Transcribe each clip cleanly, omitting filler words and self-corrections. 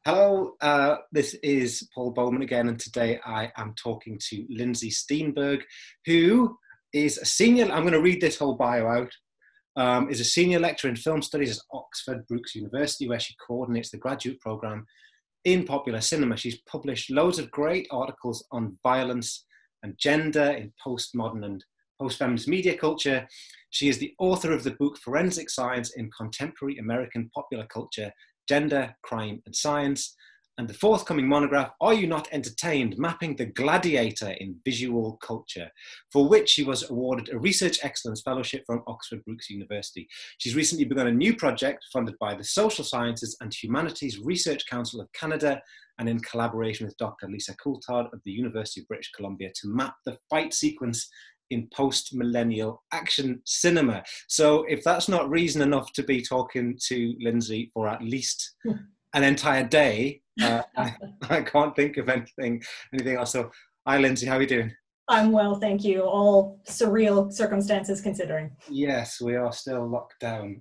Hello, this is Paul Bowman again, and today I am talking to Lindsay Steenberg, who is a senior, I'm going to read this whole bio out, is a senior lecturer in film studies at Oxford Brookes University, where she coordinates the graduate programme in popular cinema. She's published loads of great articles on violence and gender in postmodern and post-feminist media culture. She is the author of the book Forensic Science in Contemporary American Popular Culture, Gender, Crime and Science, and the forthcoming monograph, Are You Not Entertained? Mapping the Gladiator in Visual Culture, for which she was awarded a Research Excellence Fellowship from Oxford Brookes University. She's recently begun a new project funded by the Social Sciences and Humanities Research Council of Canada and in collaboration with Dr. Lisa Coulthard of the University of British Columbia to map the fight sequence in post-millennial action cinema. So if that's not reason enough to be talking to Lindsay for at least an entire day, I can't think of anything else. So hi Lindsay, how are you doing? I'm well, thank you. All surreal circumstances considering. Yes, we are still locked down.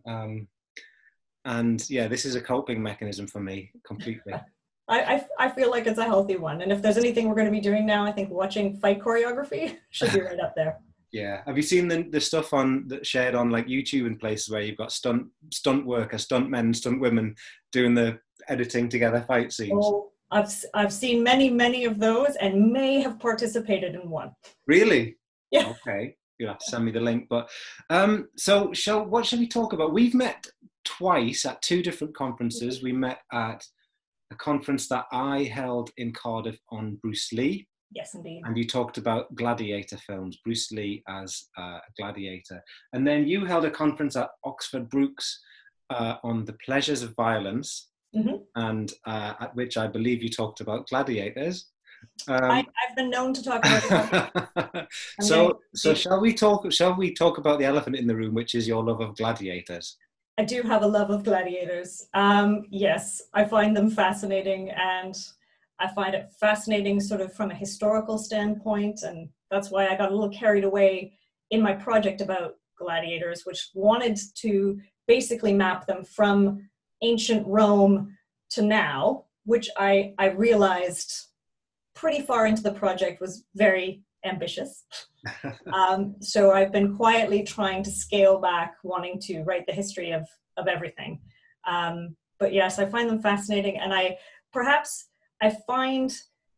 And yeah, this is a coping mechanism for me completely. I feel like it's a healthy one. And if there's anything we're going to be doing now, I think watching fight choreography should be right up there. Yeah. Have you seen the stuff that shared on like YouTube and places where you've got stunt workers, stunt men, stunt women doing the editing together fight scenes? Oh, I've seen many of those and may have participated in one. Really? Yeah. Okay. You'll have to send me the link. But so what shall we talk about? We've met twice at two different conferences. We met at a conference that I held in Cardiff on Bruce Lee. Yes, indeed. And you talked about gladiator films, Bruce Lee as a gladiator. And then you held a conference at Oxford Brookes on the pleasures of violence, and at which I believe you talked about gladiators. I've been known to talk about So shall we talk about the elephant in the room, which is your love of gladiators? I do have a love of gladiators. Yes, I find them fascinating, and I find it fascinating sort of from a historical standpoint, and that's why I got a little carried away in my project about gladiators, which wanted to basically map them from ancient Rome to now, which I realized pretty far into the project was very ambitious. So I've been quietly trying to scale back, wanting to write the history of everything. But yes, I find them fascinating, and I find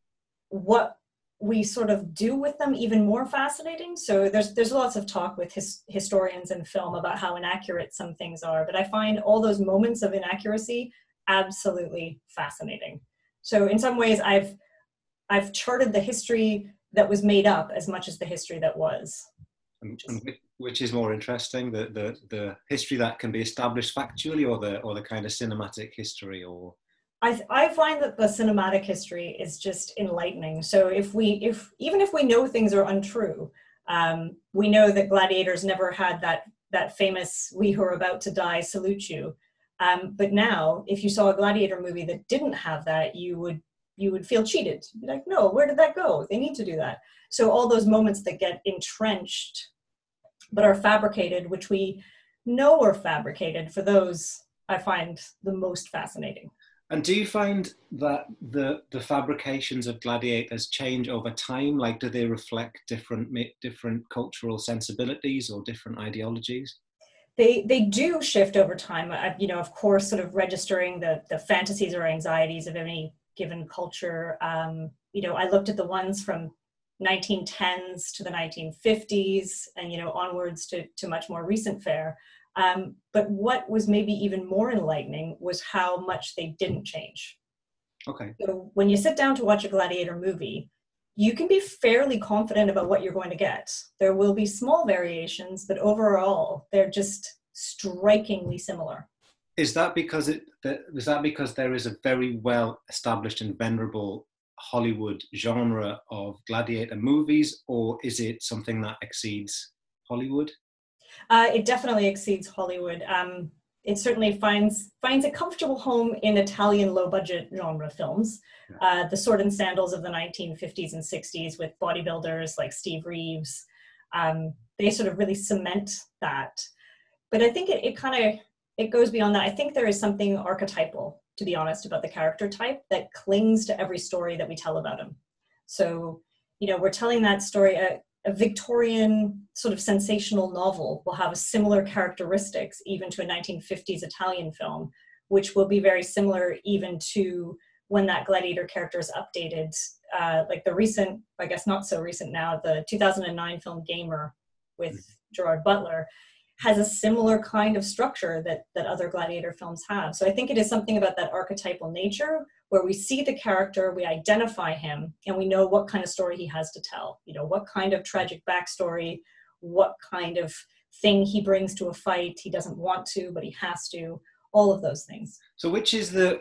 what we sort of do with them even more fascinating. So there's lots of talk with historians and film about how inaccurate some things are, but I find all those moments of inaccuracy absolutely fascinating. So in some ways, I've charted the history that was made up as much as the history that was. Which is more interesting, the history that can be established factually, or the kind of cinematic history? Or I find that the cinematic history is just enlightening. So even if we know things are untrue, we know that gladiators never had that famous "we who are about to die salute you." But now, if you saw a gladiator movie that didn't have that, you would feel cheated. You'd be like, no, where did that go? They need to do that. So all those moments that get entrenched but are fabricated, which we know are fabricated, for those I find the most fascinating. And do you find that the fabrications of gladiators change over time? Like, do they reflect different cultural sensibilities or different ideologies? They do shift over time. Of course, sort of registering the fantasies or anxieties of any given culture. I looked at the ones from 1910s to the 1950s and, onwards to much more recent fare. But what was maybe even more enlightening was how much they didn't change. Okay. So when you sit down to watch a gladiator movie, you can be fairly confident about what you're going to get. There will be small variations, but overall, they're just strikingly similar. Is that because there is a very well established and venerable Hollywood genre of gladiator movies, or is it something that exceeds Hollywood? It definitely exceeds Hollywood. It certainly finds a comfortable home in Italian low-budget genre films. The sword and sandals of the 1950s and 60s with bodybuilders like Steve Reeves. They sort of really cement that. But I think it it goes beyond that. I think there is something archetypal, to be honest, about the character type that clings to every story that we tell about him. So, we're telling that story, a Victorian sort of sensational novel will have a similar characteristics even to a 1950s Italian film, which will be very similar even to when that gladiator character is updated. Like the recent, I guess not so recent now, the 2009 film Gamer with Gerard Butler has a similar kind of structure that other gladiator films have. So I think it is something about that archetypal nature where we see the character, we identify him, and we know what kind of story he has to tell. What kind of tragic backstory, what kind of thing he brings to a fight. He doesn't want to, but he has to. All of those things. So what's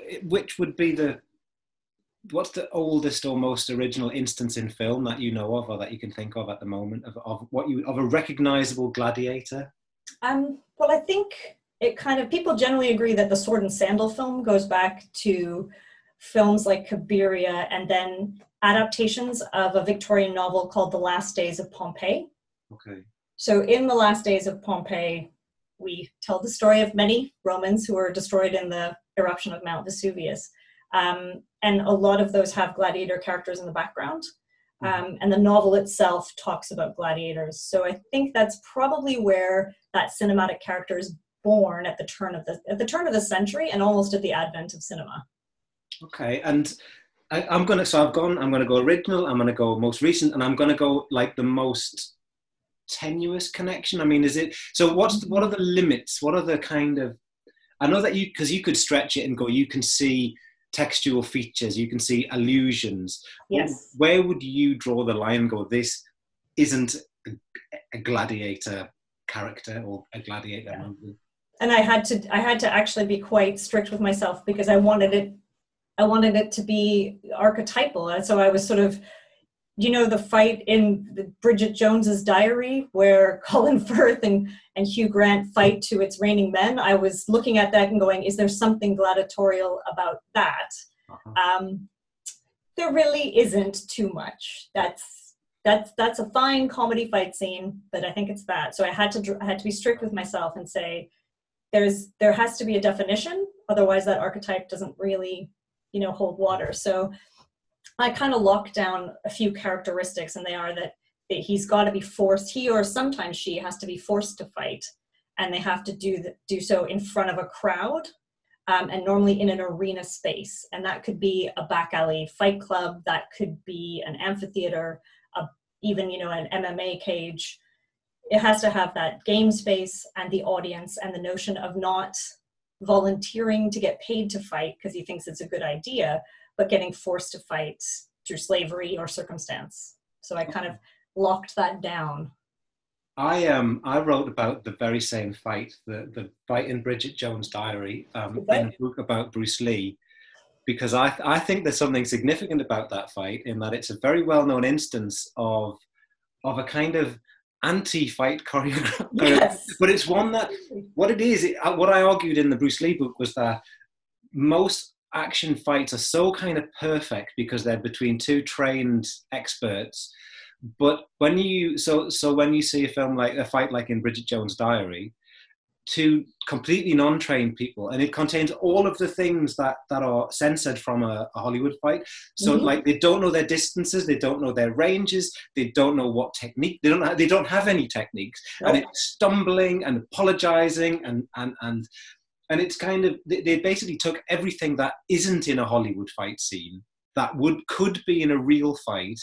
the oldest or most original instance in film that you know of or that you can think of at the moment of a recognizable gladiator? Well, I think people generally agree that the Sword and Sandal film goes back to films like Cabiria and then adaptations of a Victorian novel called The Last Days of Pompeii. Okay. So in The Last Days of Pompeii, we tell the story of many Romans who were destroyed in the eruption of Mount Vesuvius. And a lot of those have gladiator characters in the background. And the novel itself talks about gladiators. So I think that's probably where that cinematic character is born at the turn of the century and almost at the advent of cinema. Okay, and I'm going to go original, I'm going to go most recent, and I'm going to go like the most tenuous connection. I mean, what are the limits? What are the kind of, I know that because you could stretch it and go, you can see textual features, you can see allusions. Yes. Where would you draw the line and go, this isn't a gladiator character or a gladiator movie? And I had to actually be quite strict with myself because I wanted it to be archetypal. And so I was sort of, the fight in Bridget Jones's Diary where Colin Firth and Hugh Grant fight to It's Raining Men. I was looking at that and going, is there something gladiatorial about that? Uh-huh. There really isn't too much. That's a fine comedy fight scene, but I think it's that. So I had to be strict with myself and say, there has to be a definition, otherwise that archetype doesn't really, hold water. So I kind of locked down a few characteristics, and they are that he's got to be forced, he or sometimes she has to be forced to fight, and they have to do so in front of a crowd, and normally in an arena space. And that could be a back alley fight club, that could be an amphitheater, even, an MMA cage. It has to have that game space and the audience and the notion of not volunteering to get paid to fight because he thinks it's a good idea, but getting forced to fight through slavery or circumstance. So I kind of locked that down. I wrote about the very same fight, the fight in Bridget Jones' Diary, in a book about Bruce Lee, because I think there's something significant about that fight in that it's a very well-known instance of a kind of anti-fight choreography. Yes. But it's one that, what I argued in the Bruce Lee book was that most action fights are so kind of perfect because they're between two trained experts. But when you see a fight like in Bridget Jones' Diary, two completely non-trained people, and it contains all of the things that are censored from a Hollywood fight. So like they don't know their distances, they don't know their ranges, they don't know what technique, they don't have any techniques. Nope. And it's stumbling and apologizing and it's kind of, they basically took everything that isn't in a Hollywood fight scene that could be in a real fight,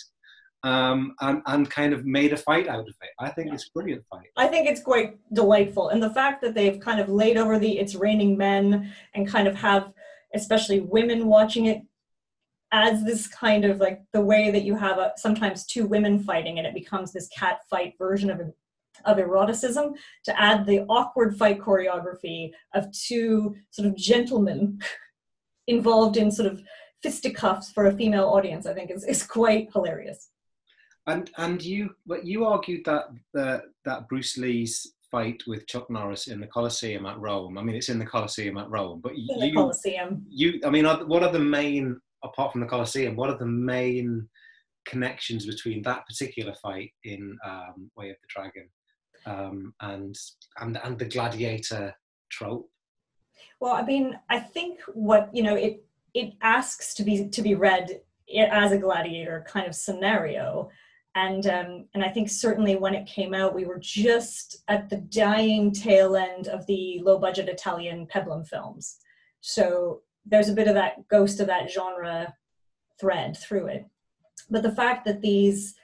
and kind of made a fight out of it. I think it's a brilliant fight. I think it's quite delightful. And the fact that they've kind of laid over the It's Raining Men and kind of have, especially women watching it, as this kind of like the way that you have sometimes two women fighting and it becomes this cat fight version of eroticism, to add the awkward fight choreography of two sort of gentlemen involved in sort of fisticuffs for a female audience, I think is quite hilarious. And you argued that Bruce Lee's fight with Chuck Norris in the Colosseum at Rome. I mean, it's in the Colosseum at Rome, but the Colosseum. What are the main, apart from the Colosseum, what are the main connections between that particular fight in Way of the Dragon and the gladiator trope? Well, I mean, I think what, it asks to be read as a gladiator kind of scenario. And I think certainly when it came out, we were just at the dying tail end of the low budget Italian Peplum films. So there's a bit of that ghost of that genre thread through it. But the fact that these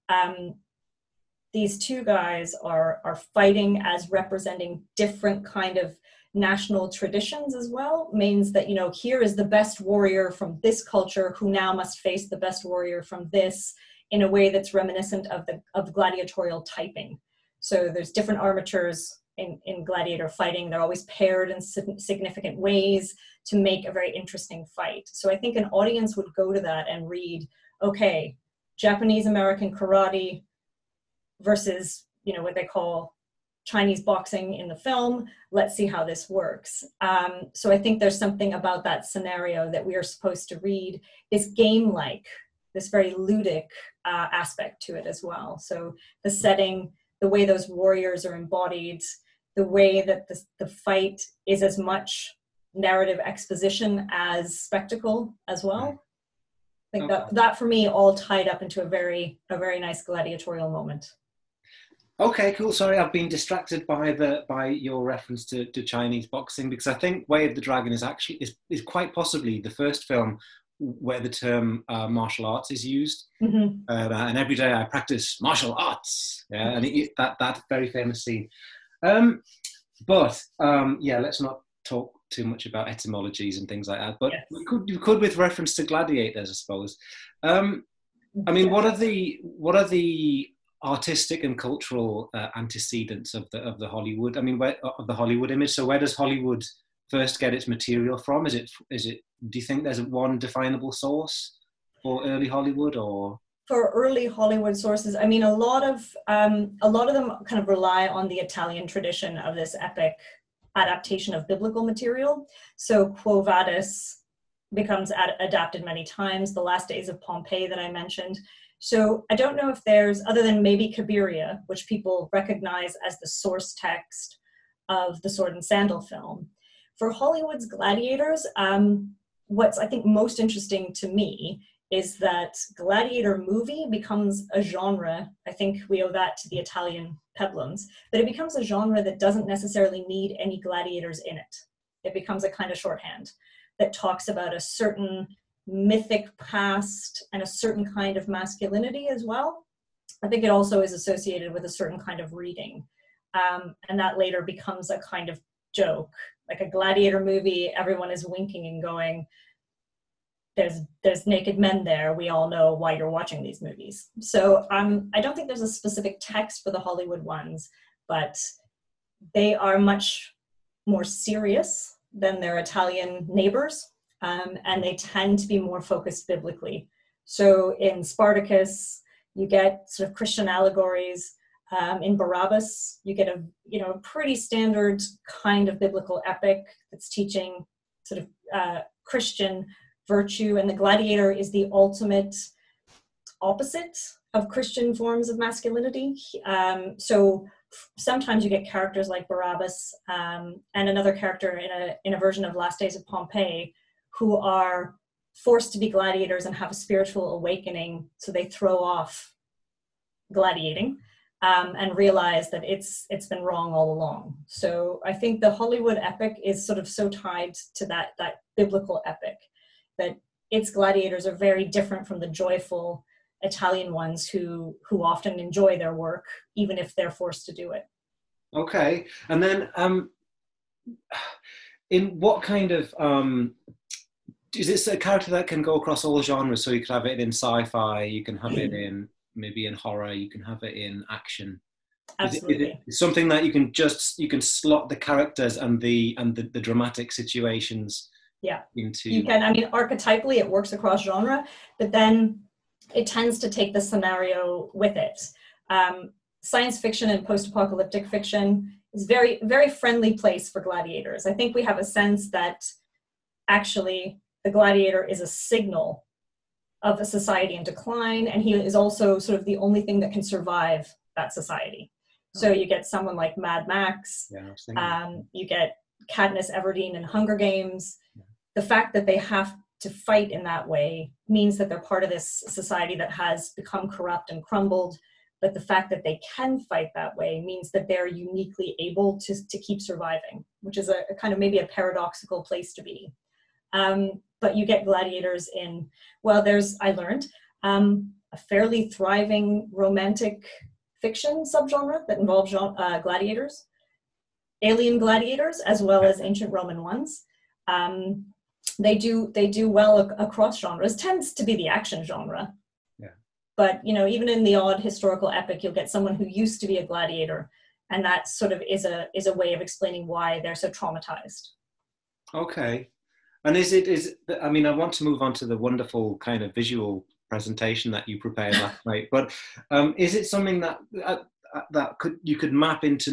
two guys are fighting as representing different kind of national traditions as well means that, here is the best warrior from this culture who now must face the best warrior from this, in a way that's reminiscent of gladiatorial typing. So there's different armatures in gladiator fighting. They're always paired in significant ways to make a very interesting fight. So I think an audience would go to that and read, okay, Japanese American karate versus, what they call Chinese boxing in the film. Let's see how this works. So I think there's something about that scenario that we are supposed to read, this game-like, this very ludic aspect to it as well. So the setting, the way those warriors are embodied, the way that the fight is as much narrative exposition as spectacle as well. I think that for me all tied up into a very nice gladiatorial moment. Okay, cool. Sorry, I've been distracted by your reference to Chinese boxing, because I think Way of the Dragon is quite possibly the first film where the term martial arts is used. Mm-hmm. And every day I practice martial arts. Yeah, and that very famous scene. But let's not talk too much about etymologies and things like that. But yes, we could with reference to gladiators, I suppose. I mean, what are the artistic and cultural antecedents of the Hollywood? I mean, of the Hollywood image. So where does Hollywood first get its material from? Is it? Do you think there's one definable source for early Hollywood, or? For early Hollywood sources, I mean, a lot of them kind of rely on the Italian tradition of this epic adaptation of biblical material. So Quo Vadis becomes adapted many times. The Last Days of Pompeii that I mentioned. So I don't know if there's, other than maybe Cabiria, which people recognize as the source text of the Sword and Sandal film. For Hollywood's gladiators, what's I think most interesting to me is that gladiator movie becomes a genre. I think we owe that to the Italian peplums, but it becomes a genre that doesn't necessarily need any gladiators in it. It becomes a kind of shorthand that talks about a certain mythic past and a certain kind of masculinity as well. I think it also is associated with a certain kind of reading. And that later becomes a kind of joke. Like a gladiator movie, everyone is winking and going, there's naked men there. We all know why you're watching these movies. So I don't think there's a specific text for the Hollywood ones, but they are much more serious than their Italian neighbors, and they tend to be more focused biblically. So in Spartacus, you get sort of Christian allegories. In Barabbas, you get a pretty standard kind of biblical epic that's teaching sort of Christian virtue, and the gladiator is the ultimate opposite of Christian forms of masculinity. So sometimes you get characters like Barabbas and another character in a version of Last Days of Pompeii who are forced to be gladiators and have a spiritual awakening, so they throw off gladiating and realize that it's been wrong all along. So I think the Hollywood epic is sort of so tied to that biblical epic that its gladiators are very different from the joyful Italian ones who often enjoy their work, even if they're forced to do it. Okay. And then in what kind of, is this a character that can go across all genres? So you could have it in sci-fi, you can have it in maybe in horror, you can have it in action. Absolutely. Is it something that you can slot the characters and the dramatic situations into? You can. I mean, archetypally it works across genre, but then it tends to take the scenario with it. Science fiction and post-apocalyptic fiction is very, very friendly place for gladiators. I think we have a sense that actually the gladiator is a signal of a society in decline, and he is also sort of the only thing that can survive that society. So you get someone like Mad Max, you get Katniss Everdeen in Hunger Games. The fact that they have to fight in that way means that they're part of this society that has become corrupt and crumbled. But the fact that they can fight that way means that they're uniquely able to keep surviving, which is a kind of maybe a paradoxical place to be. But you get gladiators in, well, I learned, a fairly thriving romantic fiction subgenre that involves gladiators, alien gladiators, as well as ancient Roman ones. They do well across genres. Tends to be the action genre. Yeah. But even in the odd historical epic, you'll get someone who used to be a gladiator, and that sort of is a way of explaining why they're so traumatized. Okay. And I mean, I want to move on to the wonderful kind of visual presentation that you prepared last night, but is it something that you could map into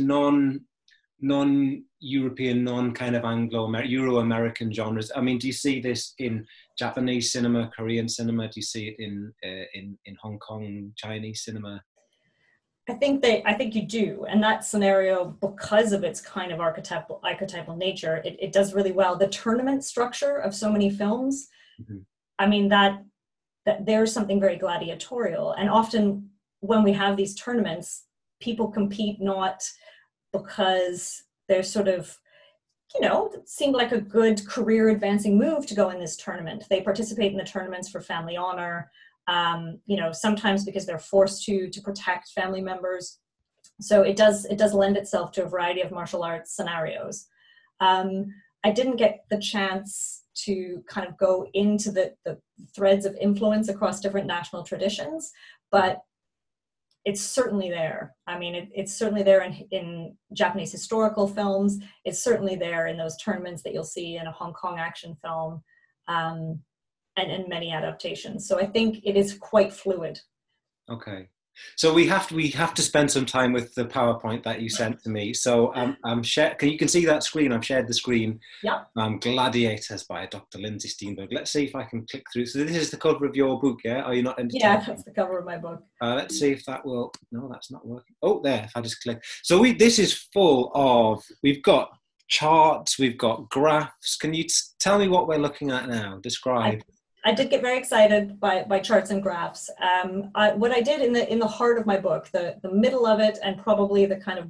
non-European, non-kind of Euro-American genres? I mean, do you see this in Japanese cinema, Korean cinema? Do you see it in Hong Kong, Chinese cinema? I think you do, and that scenario, because of its kind of archetypal nature, it does really well. The tournament structure of so many films, mm-hmm. I mean, that there's something very gladiatorial, and often when we have these tournaments, people compete not because they're sort of, it seemed like a good career advancing move to go in this tournament. They participate in the tournaments for family honor, sometimes because they're forced to protect family members. So it does lend itself to a variety of martial arts scenarios. I didn't get the chance to kind of go into the threads of influence across different national traditions, but it's certainly there. I mean, it's certainly there in Japanese historical films. It's certainly there in those tournaments that you'll see in a Hong Kong action film, and in many adaptations. So I think it is quite fluid. Okay. So we have to spend some time with the PowerPoint that you sent to me. So you can see that screen. I've shared the screen. Yeah. Gladiators by Dr. Lindsay Steenberg. Let's see if I can click through. So this is the cover of your book, yeah? Are you not entertained? Yeah, that's the cover of my book. Let's see if that will. No, that's not working. Oh, there. If I just click. So this is full of. We've got charts. We've got graphs. Can you tell me what we're looking at now? Describe. I did get very excited by charts and graphs. What I did in the heart of my book, the middle of it, and probably the kind of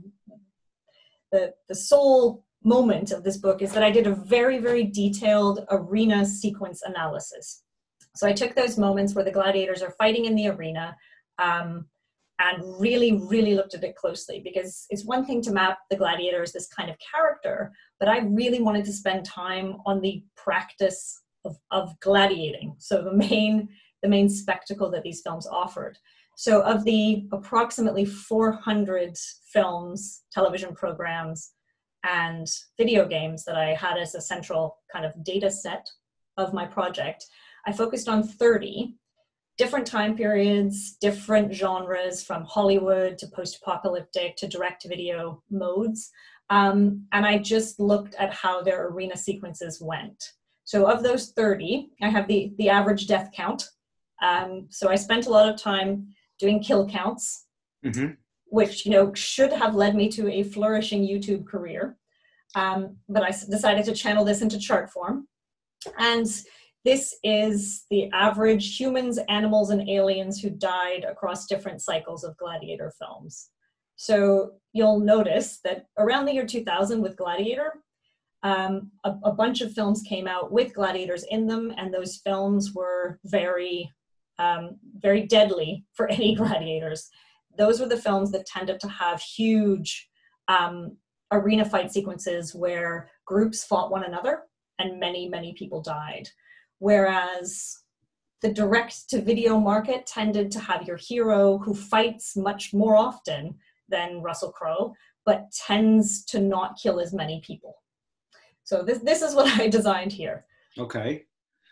the sole moment of this book, is that I did a very, very detailed arena sequence analysis. So I took those moments where the gladiators are fighting in the arena, and really, really looked at it closely, because it's one thing to map the gladiator as this kind of character, but I really wanted to spend time on the practice of gladiating. So the main spectacle that these films offered. So of the approximately 400 films, television programs, and video games that I had as a central kind of data set of my project, I focused on 30 different time periods, different genres, from Hollywood to post-apocalyptic to direct-to-video modes. And I just looked at how their arena sequences went. So of those 30, I have the average death count. So I spent a lot of time doing kill counts, mm-hmm. which should have led me to a flourishing YouTube career. But I decided to channel this into chart form. And this is the average humans, animals, and aliens who died across different cycles of gladiator films. So you'll notice that around the year 2000 with Gladiator, a bunch of films came out with gladiators in them, and those films were very, very deadly for any gladiators. Those were the films that tended to have huge arena fight sequences where groups fought one another and many, many people died. Whereas the direct-to-video market tended to have your hero who fights much more often than Russell Crowe, but tends to not kill as many people. So this is what I designed here. Okay.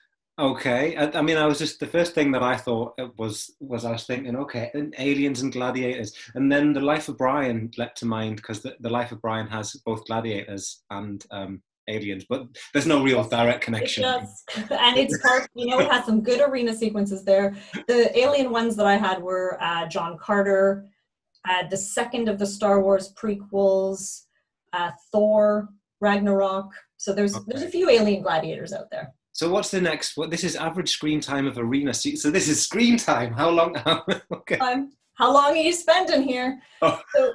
I mean, the first thing that I thought was I was thinking, okay, aliens and gladiators. And then The Life of Brian leapt to mind, because the Life of Brian has both gladiators and aliens, but there's no real direct connection. It does. And it's part, it has some good arena sequences there. The alien ones that I had were John Carter, the second of the Star Wars prequels, Thor, Ragnarok. So there's a few alien gladiators out there. So what's the next? This is average screen time of arena. So this is screen time. How long? Okay. How long are you spending here? Oh. So,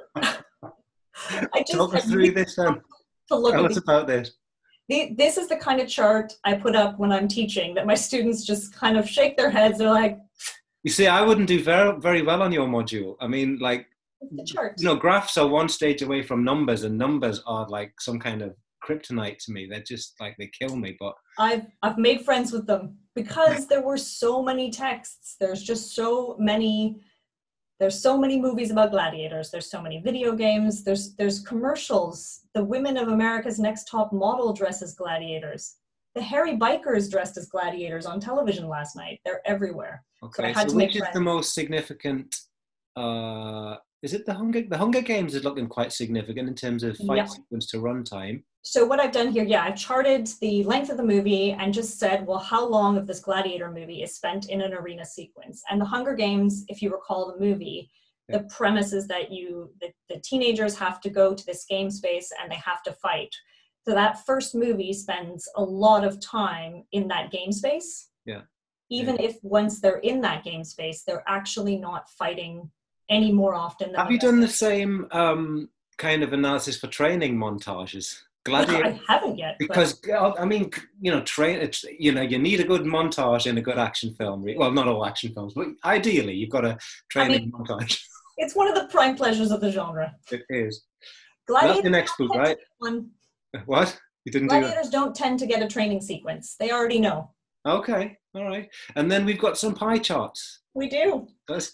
talk us through this then. Tell us about this. This is the kind of chart I put up when I'm teaching that my students just kind of shake their heads. They're like, you see, I wouldn't do very, very well on your module. I mean, like, the chart. Graphs are one stage away from numbers, and numbers are like some kind of kryptonite to me. They're just like, they kill me. But I've made friends with them because there were so many texts. There's just so many. There's so many movies about gladiators. There's so many video games. There's commercials. The Women of America's Next Top Model dress as gladiators. The hairy bikers dressed as gladiators on television last night. They're everywhere. Okay, so which is the most significant? Is it the Hunger Games is looking quite significant in terms of fight sequence to runtime. So what I've done here, I've charted the length of the movie and just said, well, how long of this gladiator movie is spent in an arena sequence? And the Hunger Games, if you recall the movie, the premise is that the teenagers have to go to this game space and they have to fight. So that first movie spends a lot of time in that game space. Yeah. Even if once they're in that game space, they're actually not fighting any more often than have you done the same kind of analysis for training montages? Gladiator. I haven't yet. Because I mean, you need a good montage in a good action film. Well, not all action films, but ideally, you've got a training montage. It's one of the prime pleasures of the genre. It is. Gladiators. That's the next book, right? What? You didn't do that? Gladiators don't tend to get a training sequence. They already know. Okay, all right. And then we've got some pie charts. We do.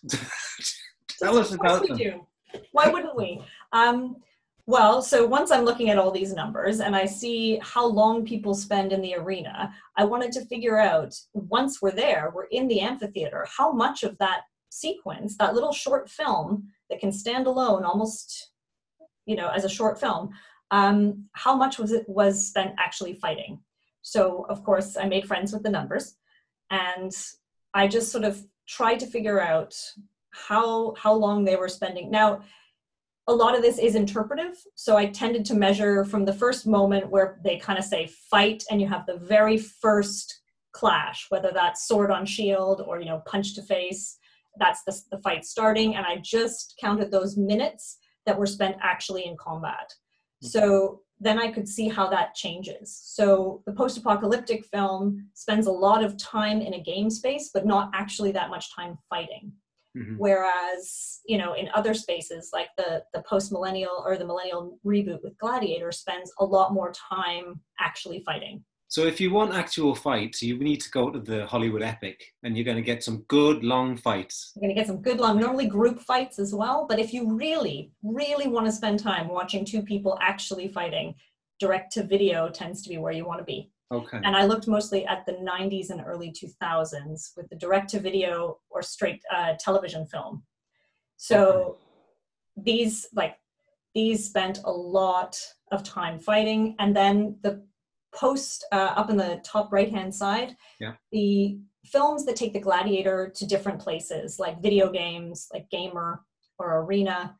Tell us about them. We do. Why wouldn't we? Well, so once I'm looking at all these numbers and I see how long people spend in the arena, I wanted to figure out, once we're there, we're in the amphitheater, how much of that sequence, that little short film that can stand alone almost, as a short film, how much was spent actually fighting? So, of course, I made friends with the numbers and I just sort of tried to figure out how long they were spending. Now, a lot of this is interpretive, so I tended to measure from the first moment where they kind of say fight and you have the very first clash, whether that's sword on shield or, punch to face, that's the fight starting, and I just counted those minutes that were spent actually in combat. So then I could see how that changes. So the post-apocalyptic film spends a lot of time in a game space, but not actually that much time fighting. Mm-hmm. Whereas, in other spaces like the post-millennial or the millennial reboot with Gladiator spends a lot more time actually fighting. So if you want actual fights, you need to go to the Hollywood Epic and you're going to get some good long fights. You're going to get some good long, normally group fights as well. But if you really, really want to spend time watching two people actually fighting, direct to video tends to be where you want to be. Okay. And I looked mostly at the 90s and early 2000s with the direct-to-video or straight television film. So these spent a lot of time fighting. And then the post up in the top right-hand side, the films that take the gladiator to different places, like video games, like Gamer or Arena,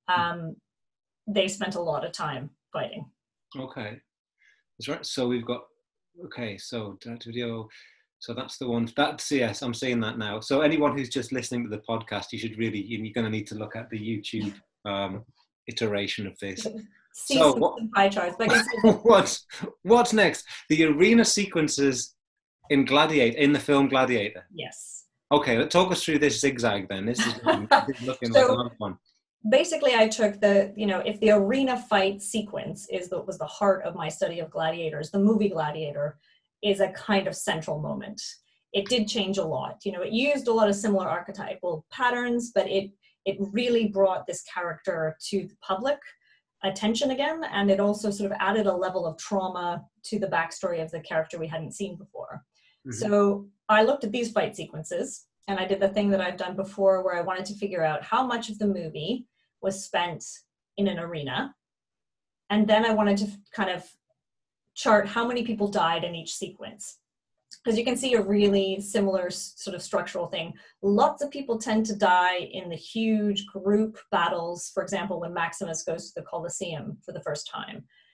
they spent a lot of time fighting. Okay. That's right. So we've got so direct video. So that's the one. Yes, I'm seeing that now. So anyone who's just listening to the podcast, you're going to need to look at the YouTube iteration of this. See some pie charts. What's next? The arena sequences in the film Gladiator. Yes. Okay, talk us through this zigzag then. This is looking like a lot of fun. Basically, I took if the arena fight sequence was the heart of my study of gladiators, the movie Gladiator is a kind of central moment. It did change a lot. It used a lot of similar archetypal patterns, but it really brought this character to the public attention again, and it also sort of added a level of trauma to the backstory of the character we hadn't seen before. Mm-hmm. So I looked at these fight sequences, and I did the thing that I've done before where I wanted to figure out how much of the movie was spent in an arena. And then I wanted to kind of chart how many people died in each sequence. Because you can see a really similar sort of structural thing. Lots of people tend to die in the huge group battles. For example, when Maximus goes to the Colosseum for the first time.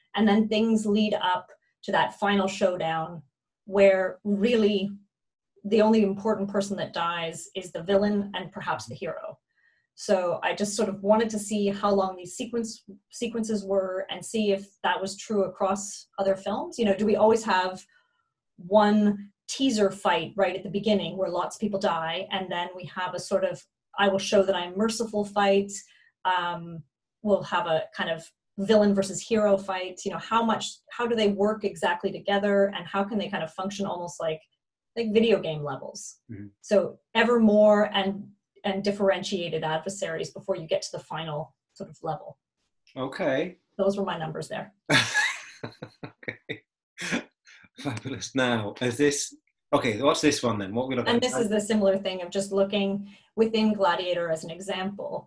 And then things lead up to that final showdown where really the only important person that dies is the villain and perhaps the hero. So I just sort of wanted to see how long these sequences were and see if that was true across other films. You know, do we always have one teaser fight right at the beginning where lots of people die, and then we have a sort of, I will show that I'm merciful fight. We'll have a kind of villain versus hero fight. You know, how do they work exactly together, and how can they kind of function almost like video game levels? Mm-hmm. So ever more and differentiated adversaries before you get to the final sort of level. Okay. Those were my numbers there. Okay. Fabulous. Now, okay, what's this one then? What we look at? And this is the similar thing of just looking within Gladiator as an example.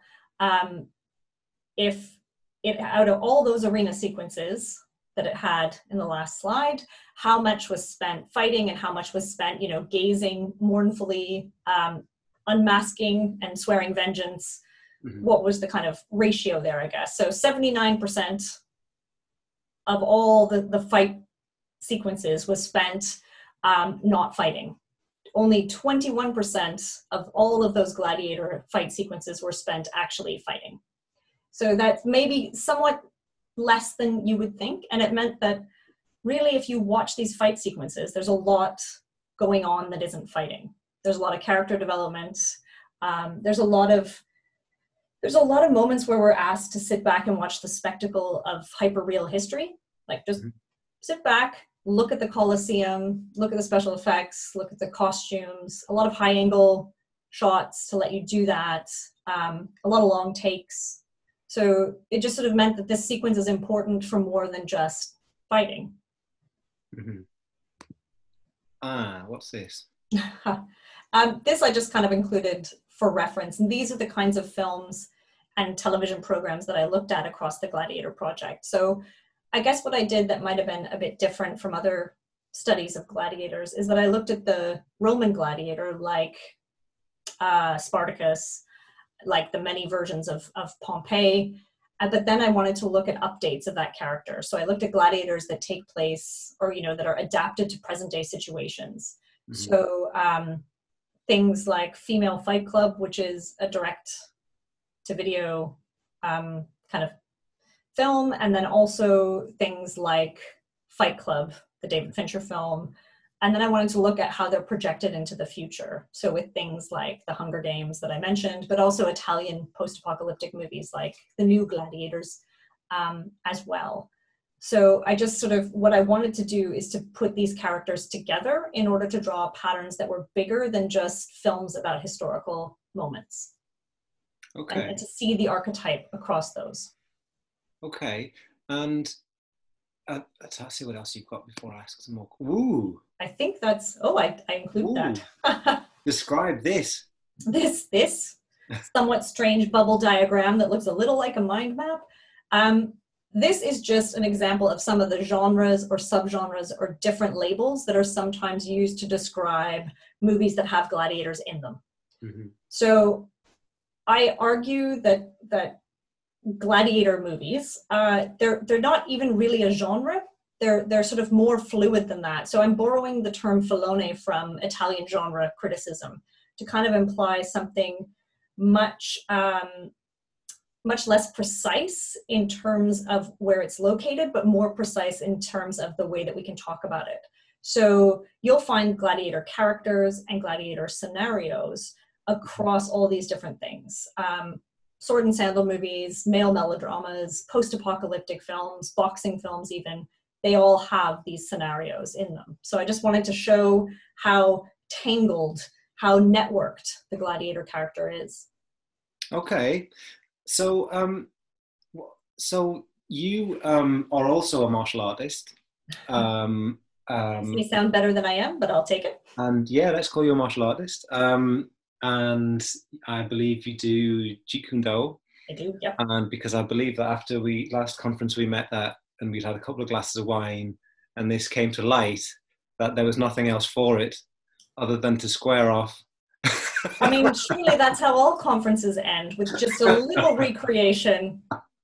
If it, out of all those arena sequences that it had in the last slide, how much was spent fighting and how much was spent, you know, gazing mournfully, unmasking and swearing vengeance? Mm-hmm. What was the kind of ratio there, I guess? So 79% of all the fight sequences was spent not fighting. Only 21% of all of those Gladiator fight sequences were spent actually fighting. So that's maybe somewhat less than you would think. And it meant that really, if you watch these fight sequences, there's a lot going on that isn't fighting. There's a lot of character development. There's a lot of moments where we're asked to sit back and watch the spectacle of hyper-real history. Like just sit back, look at the Colosseum, look at the special effects, look at the costumes, a lot of high-angle shots to let you do that, a lot of long takes. So it just sort of meant that this sequence is important for more than just fighting. Mm-hmm. What's this? This I just kind of included for reference. And these are the kinds of films and television programs that I looked at across the Gladiator project. So I guess what I did that might have been a bit different from other studies of gladiators is that I looked at the Roman gladiator, like Spartacus, like the many versions of Pompey, but then I wanted to look at updates of that character. So I looked at gladiators that take place, or, you know, that are adapted to present day situations. Mm-hmm. So things like Female Fight Club, which is a direct to video kind of film, and then also things like Fight Club, the David Fincher film. And then I wanted to look at how they're projected into the future. So with things like the Hunger Games that I mentioned, but also Italian post-apocalyptic movies like The New Gladiators as well. So I just sort of, what I wanted to do is to put these characters together in order to draw patterns that were bigger than just films about historical moments. Okay. And to see the archetype across those. Okay. And let's see what else you've got before I ask some more. Ooh. I think that's, I include that. Describe this. This somewhat strange bubble diagram that looks a little like a mind map. This is just an example of some of the genres or subgenres or different labels that are sometimes used to describe movies that have gladiators in them. Mm-hmm. So I argue that gladiator movies, they're not even really a genre. They're sort of more fluid than that. So I'm borrowing the term filone from Italian genre criticism to kind of imply something much less precise in terms of where it's located, but more precise in terms of the way that we can talk about it. So you'll find gladiator characters and gladiator scenarios across all these different things. Sword and sandal movies, male melodramas, post-apocalyptic films, boxing films even, they all have these scenarios in them. So I just wanted to show how tangled, how networked the gladiator character is. Okay. So you are also a martial artist. Makes me sound better than I am, but I'll take it. And yeah, let's call you a martial artist. And I believe you do Jeet Kune Do. I do, yep. And because I believe that after last conference we met that, and we'd had a couple of glasses of wine, and this came to light, that there was nothing else for it other than to square off. I mean, surely that's how all conferences end, with just a little recreation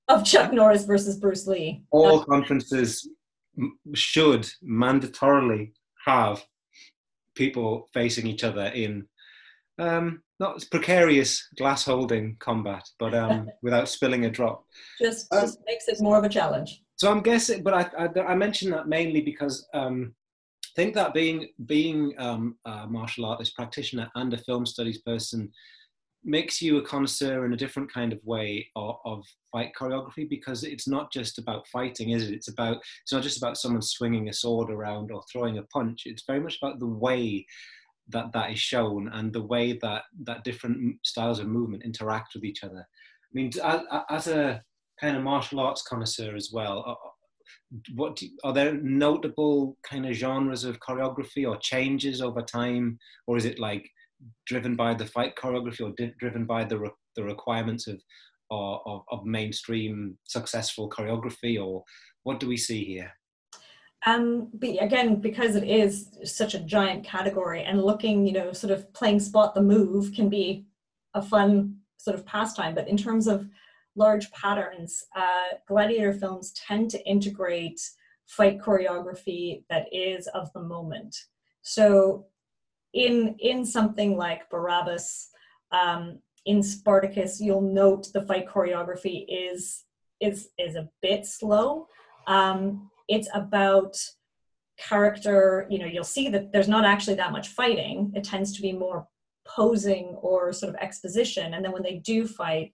of Chuck Norris versus Bruce Lee. All conferences should mandatorily have people facing each other in not precarious glass holding combat, but without spilling a drop. Just makes it more of a challenge. So I'm guessing, but I mentioned that mainly because I think that being a martial artist practitioner and a film studies person makes you a connoisseur in a different kind of way of fight choreography, because it's not just about fighting, is it? It's not just about someone swinging a sword around or throwing a punch. It's very much about the way that is shown and the way that different styles of movement interact with each other. I mean, as a kind of martial arts connoisseur as well, are there notable kind of genres of choreography or changes over time, or is it like driven by the fight choreography or driven by the requirements of mainstream successful choreography, or what do we see here? But again, because it is such a giant category, and looking, sort of playing spot the move can be a fun sort of pastime. But in terms of large patterns, gladiator films tend to integrate fight choreography that is of the moment. So in something like Barabbas, in Spartacus, you'll note the fight choreography is a bit slow. It's about character, you'll see that there's not actually that much fighting. It tends to be more posing or sort of exposition. And then when they do fight,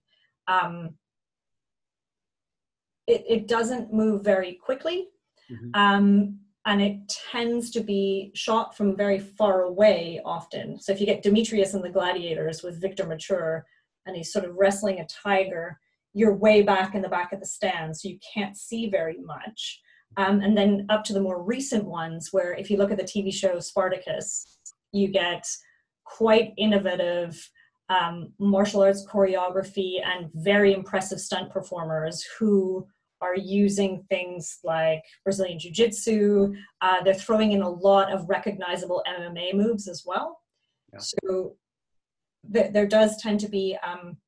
it doesn't move very quickly. Mm-hmm. And it tends to be shot from very far away often. So if you get Demetrius in the Gladiators with Victor Mature, and he's sort of wrestling a tiger, you're way back in the back of the stand, so you can't see very much. And then up to the more recent ones, where if you look at the TV show Spartacus, you get quite innovative martial arts choreography and very impressive stunt performers who are using things like Brazilian Jiu-Jitsu. They're throwing in a lot of recognizable MMA moves as well. Yeah. So there does tend to be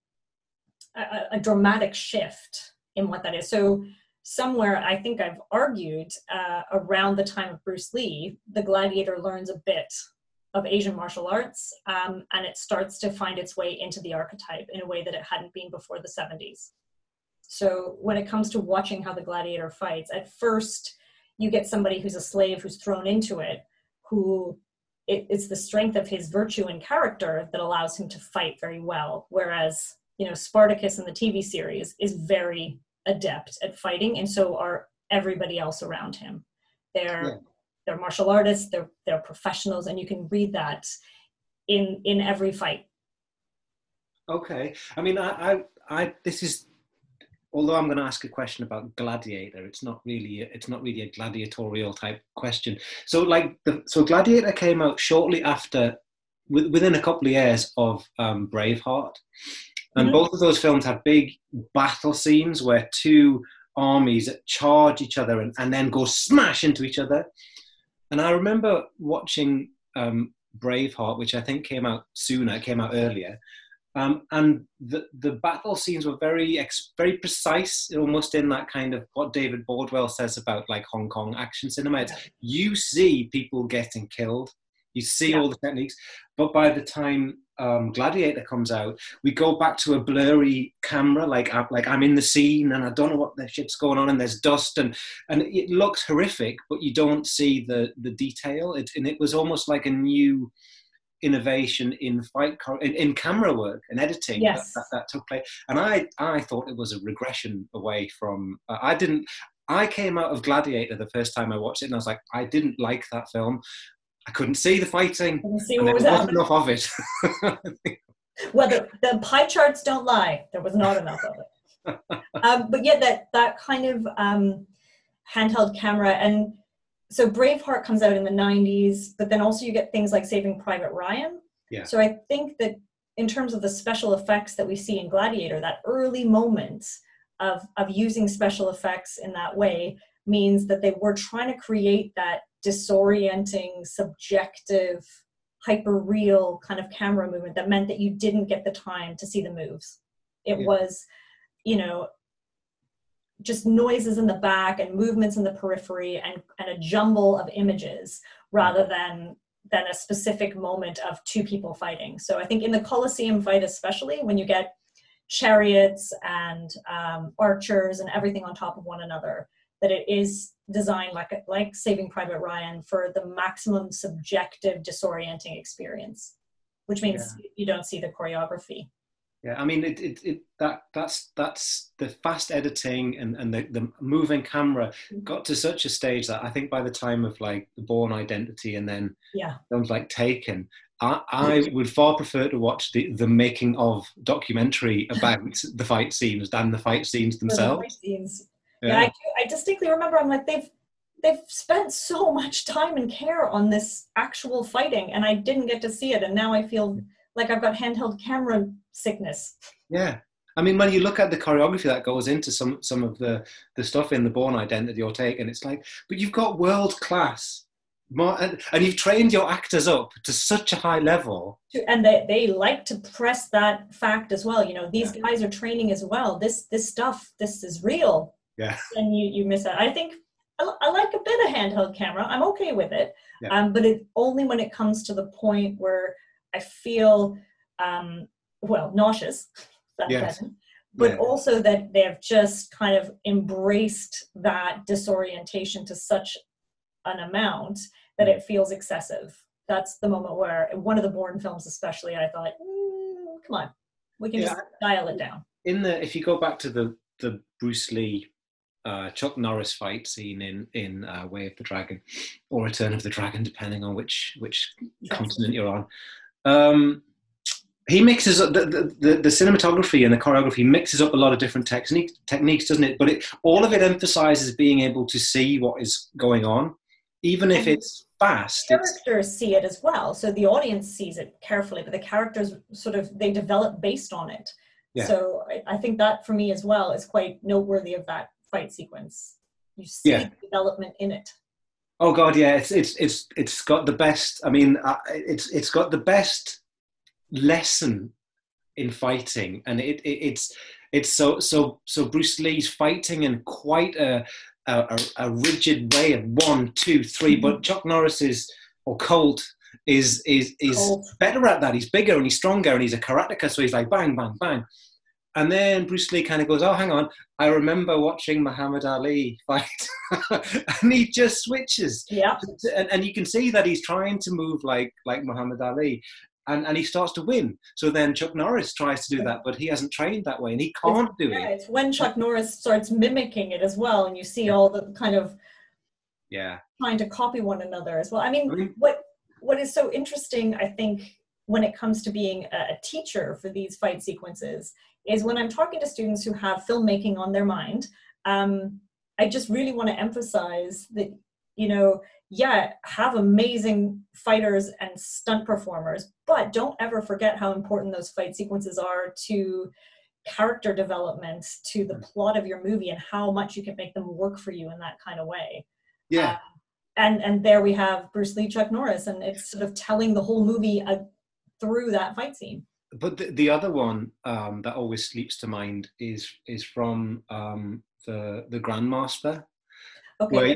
a dramatic shift in what that is. So somewhere, I think I've argued around the time of Bruce Lee, the gladiator learns a bit of Asian martial arts, and it starts to find its way into the archetype in a way that it hadn't been before the 70s. So when it comes to watching how the gladiator fights, at first you get somebody who's a slave who's thrown into it, who it's the strength of his virtue and character that allows him to fight very well. Whereas, Spartacus in the TV series is very adept at fighting, and so are everybody else around him. They're martial artists, they're professionals, and you can read that in every fight. Okay. I mean, I this is, although I'm going to ask a question about Gladiator, it's not really a gladiatorial type question. So so Gladiator came out shortly after, within a couple of years of Braveheart. And both of those films have big battle scenes where two armies charge each other and then go smash into each other. And I remember watching Braveheart, which I think came out earlier. And the battle scenes were very precise, almost in that kind of what David Bordwell says about like Hong Kong action cinema. You see people getting killed, you see all the techniques, but by the time Gladiator comes out, we go back to a blurry camera, like I'm in the scene and I don't know what the shit's going on, and there's dust and it looks horrific, but you don't see the detail. And it was almost like a new innovation in in camera work and editing that took place. And I thought it was a regression away from. I came out of Gladiator the first time I watched it, and I was like, I didn't like that film. I couldn't see the fighting, and there wasn't enough of it. Well, the pie charts don't lie. There was not enough of it. But yeah, that kind of handheld camera. And so Braveheart comes out in the 90s, but then also you get things like Saving Private Ryan. Yeah. So I think that in terms of the special effects that we see in Gladiator, that early moment of using special effects in that way means that they were trying to create that disorienting, subjective, hyper-real kind of camera movement that meant that you didn't get the time to see the moves. It was, just noises in the back and movements in the periphery and a jumble of images rather than a specific moment of two people fighting. So I think in the Colosseum fight, especially when you get chariots and archers and everything on top of one another, that it is designed like Saving Private Ryan for the maximum subjective disorienting experience, which means you don't see the choreography. Yeah, I mean, that's the fast editing and the moving camera got to such a stage that I think by the time of like The Bourne Identity and then films like Taken, I would far prefer to watch the making of documentary about the fight scenes than the fight scenes themselves. The fight scenes. Yeah, I distinctly remember. I'm like, they've spent so much time and care on this actual fighting, and I didn't get to see it, and now I feel like I've got handheld camera sickness. Yeah. I mean, when you look at the choreography that goes into some of the stuff in The Bourne Identity or Taken, it's like, but you've got world class, and you've trained your actors up to such a high level. And they like to press that fact as well. You know, these guys are training as well. This stuff, this is real. Yeah. And you miss that. I think I like a bit of handheld camera. I'm okay with it. Yeah. But it only when it comes to the point where I feel, nauseous, but also that they have just kind of embraced that disorientation to such an amount that it feels excessive. That's the moment where, one of the Bourne films especially, I thought, come on, we can just dial it down. If you go back to the Bruce Lee, Chuck Norris fight scene in Way of the Dragon or Return of the Dragon, depending on which continent you're on. He mixes up the cinematography and the choreography mixes up a lot of different techniques, doesn't it? But all of it emphasizes being able to see what is going on, even if it's fast. Characters see it as well, so the audience sees it carefully, but the characters they develop based on it. Yeah. So I think that for me as well is quite noteworthy of that fight sequence. You see the development in it. Oh God, yeah, it's got the best. I mean, it's got the best lesson in fighting, and it's so Bruce Lee's fighting in quite a rigid way of 1, 2, 3, but Chuck Norris's or Colt is better at that. He's bigger and he's stronger and he's a karateka, so he's like bang, bang, bang. And then Bruce Lee kind of goes, oh, hang on, I remember watching Muhammad Ali fight. And he just switches. Yeah. And you can see that he's trying to move like Muhammad Ali. And he starts to win. So then Chuck Norris tries to do that, but he hasn't trained that way and he can't do it. It's when Chuck Norris starts mimicking it as well, and you see all the kind of trying to copy one another as well. I mean, what is so interesting, I think, when it comes to being a teacher for these fight sequences is when I'm talking to students who have filmmaking on their mind, I just really want to emphasize that, have amazing fighters and stunt performers, but don't ever forget how important those fight sequences are to character development, to the plot of your movie, and how much you can make them work for you in that kind of way. Yeah. And there we have Bruce Lee, Chuck Norris, and it's sort of telling the whole movie through that fight scene. But the other one that always leaps to mind is from the Grandmaster, where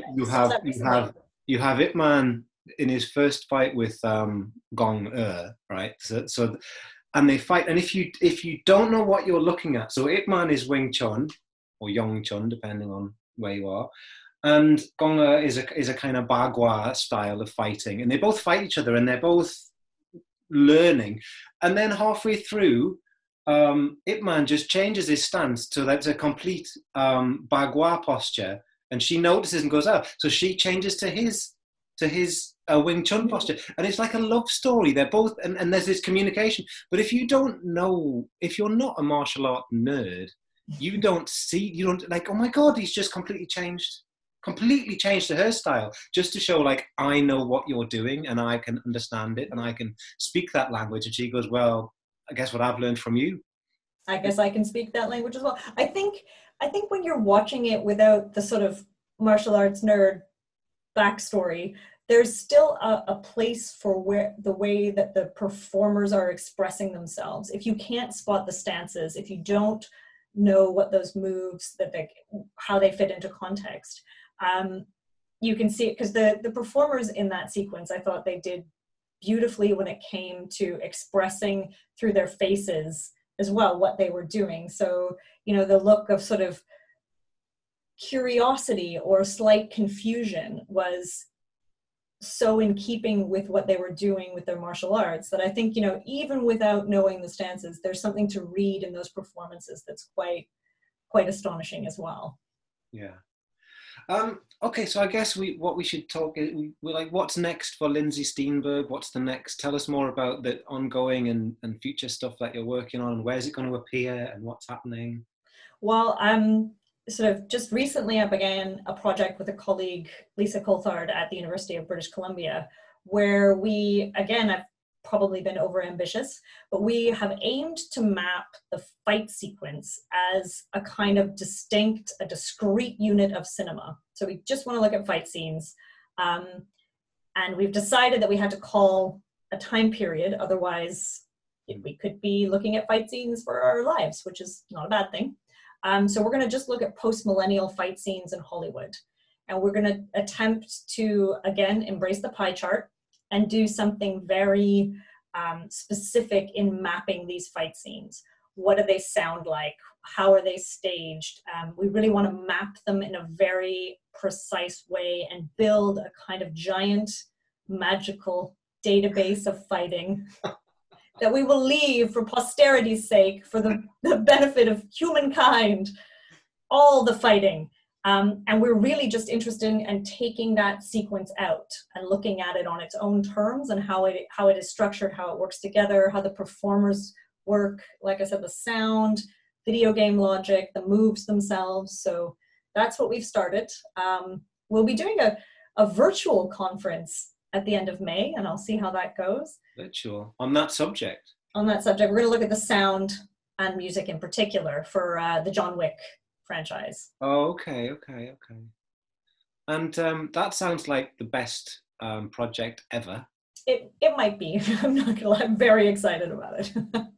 you have Ip Man in his first fight with Gong right? So and they fight, and if you don't know what you're looking at, so Ip Man is Wing Chun or Yong Chun, depending on where you are, and Gong is a kind of Bagua style of fighting, and they both fight each other, and they're both learning, and then halfway through, Ip Man just changes his stance to that's a complete Bagua posture. And she notices and goes out. So she changes to his Wing Chun posture. And it's like a love story. They're both, and there's this communication. But if you don't know, if you're not a martial art nerd, you don't like, oh my God, he's just completely changed the hairstyle just to show like, I know what you're doing and I can understand it and I can speak that language. And she goes, well, I guess what I've learned from you. I guess I can speak that language as well. I think when you're watching it without the sort of martial arts nerd backstory, there's still a place for the way that the performers are expressing themselves. If you can't spot the stances, if you don't know what those moves how they fit into context. You can see it because the performers in that sequence, I thought they did beautifully when it came to expressing through their faces as well what they were doing. So, the look of sort of curiosity or slight confusion was so in keeping with what they were doing with their martial arts that I think, even without knowing the stances, there's something to read in those performances that's quite astonishing as well. Yeah. Okay, so I guess what we should talk is we're like, what's next for Lindsay Steenberg? What's the next? Tell us more about the ongoing and future stuff that you're working on, and where's it going to appear and what's happening? Well, sort of just recently I began a project with a colleague, Lisa Coulthard at the University of British Columbia, where I've probably been overambitious, but we have aimed to map the fight sequence as a kind of a discrete unit of cinema. So we just want to look at fight scenes. And we've decided that we had to call a time period, otherwise we could be looking at fight scenes for our lives, which is not a bad thing. So we're going to just look at post-millennial fight scenes in Hollywood. And we're going to attempt to, again, embrace the pie chart and do something very specific in mapping these fight scenes. What do they sound like? How are they staged? We really want to map them in a very precise way and build a kind of giant magical database of fighting that we will leave for posterity's sake, for the benefit of humankind, all the fighting. And we're really just interested in taking that sequence out and looking at it on its own terms and how it is structured, how it works together, how the performers work, like I said, the sound, video game logic, the moves themselves. So that's what we've started. We'll be doing a virtual conference at the end of May, and I'll see how that goes. Virtual? On that subject? On that subject. We're going to look at the sound and music in particular for the John Wick franchise. Oh, okay. And that sounds like the best project ever. It might be. I'm not gonna lie. I'm very excited about it.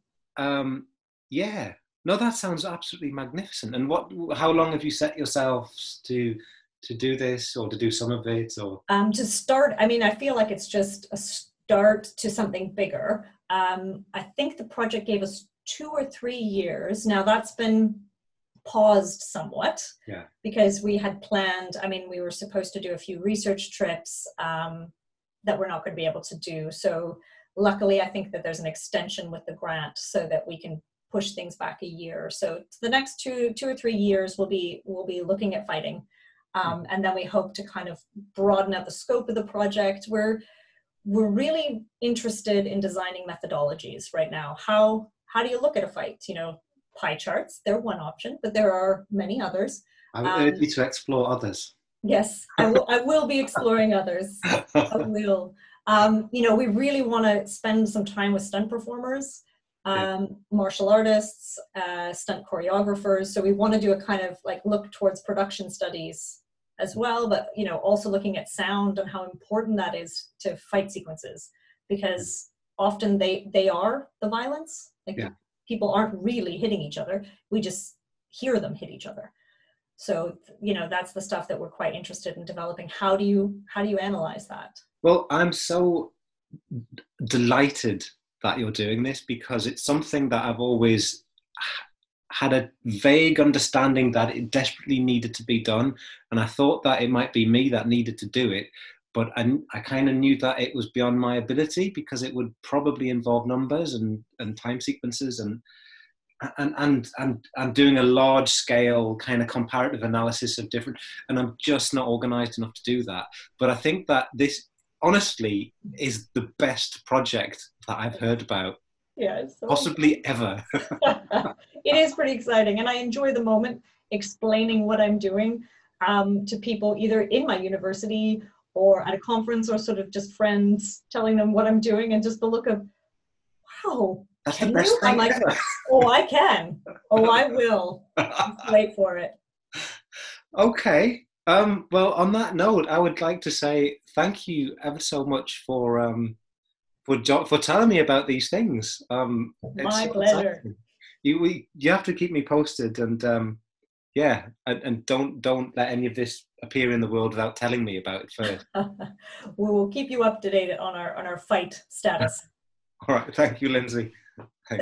Yeah. No, that sounds absolutely magnificent. And how long have you set yourselves to do this, or to do some of it, or? To start, I feel like it's just a start to something bigger. I think the project gave us 2 or 3 years. Now that's been paused somewhat, because we had planned, we were supposed to do a few research trips that we're not going to be able to do. So luckily, I think that there's an extension with the grant so that we can push things back a year. So the next 2 or 3 years we'll be looking at fighting. And then we hope to kind of broaden out the scope of the project. We're really interested in designing methodologies right now. How do you look at a fight? Pie charts, they're one option, but there are many others. I would urge you to explore others. Yes, I will be exploring others. I will. We really want to spend some time with stunt performers, martial artists, stunt choreographers. So we want to do a kind of look towards production studies as well, but also looking at sound and how important that is to fight sequences, because often they are the violence. People aren't really hitting each other. We just hear them hit each other. So, that's the stuff that we're quite interested in developing. How do you analyze that? Well, I'm so delighted that you're doing this, because it's something that I've always had a vague understanding that it desperately needed to be done. And I thought that it might be me that needed to do it. But I kind of knew that it was beyond my ability, because it would probably involve numbers and time sequences and doing a large scale kind of comparative analysis of different, and I'm just not organized enough to do that. But I think that this honestly is the best project that I've heard about. Yeah, possibly ever. It is pretty exciting, and I enjoy the moment explaining what I'm doing to people either in my university or at a conference, or sort of just friends, telling them what I'm doing, and just the look of, wow, that's the best thing ever. Oh, I can. Oh, I will. Just wait for it. Okay. Well, on that note, I would like to say thank you ever so much for telling me about these things. My pleasure. you have to keep me posted, and yeah, and don't let any of this appear in the world without telling me about it first. We will keep you up to date on our fight status. All right, thank you, Lindsay. Thanks.